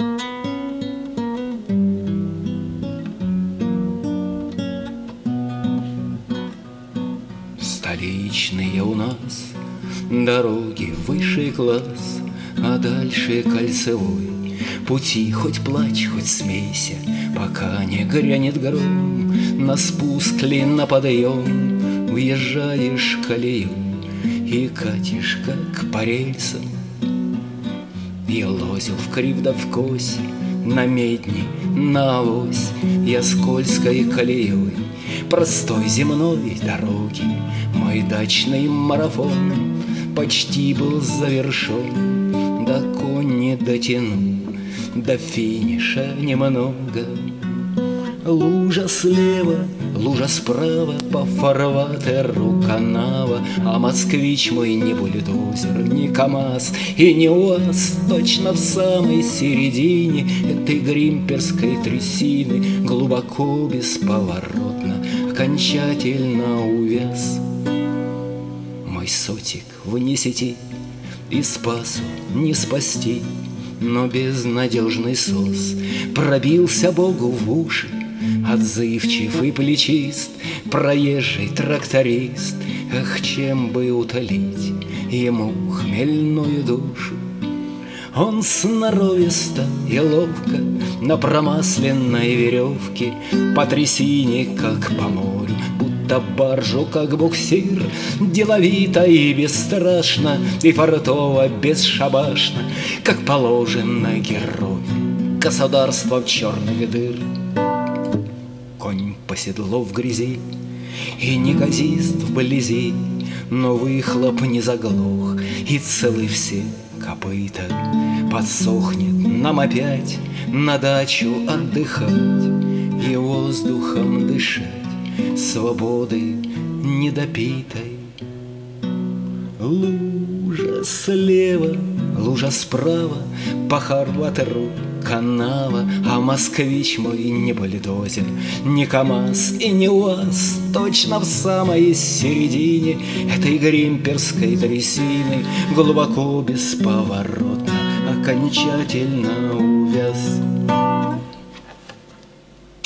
Столичные у нас дороги высший класс, а дальше кольцевой пути хоть плачь, хоть смейся, пока не грянет гром. На спуск ли на подъем въезжаешь в колею и катишь, как по рельсам. Я лозил вкрив да вкось, на медни, на авось, я скользкой колеей простой земной дороги мой дачный марафон почти был завершен, да конь не дотянул до финиша немного. Лужа слева, лужа справа, по фарватеру канава, а москвич мой не бульдозер, не КамАЗ и не УАЗ. Точно в самой середине этой гримперской трясины глубоко, бесповоротно, окончательно увяз. Мой сотик вне сети и спасу не спасти, но безнадежный сос пробился Богу в уши. Отзывчив и плечист, проезжий тракторист, ах, чем бы утолить ему хмельную душу. Он сноровисто и ловко на промасленной веревке по трясине, как по морю, будто баржу, как буксир, деловито и бесстрашно, и фартово бесшабашно, как положено герою государства в черных дыр. Конь по седлу в грязи и неказист вблизи, но выхлоп не заглох, и целы все копыта. Подсохнет нам опять на дачу отдыхать и воздухом дышать, свободы недопитой. Лужа слева, лужа справа, по фарватеру канава, а москвич мой не бульдозер, не КамАЗ и не УАЗ. Точно в самой середине этой гримперской трясины глубоко, бесповоротно, окончательно увяз.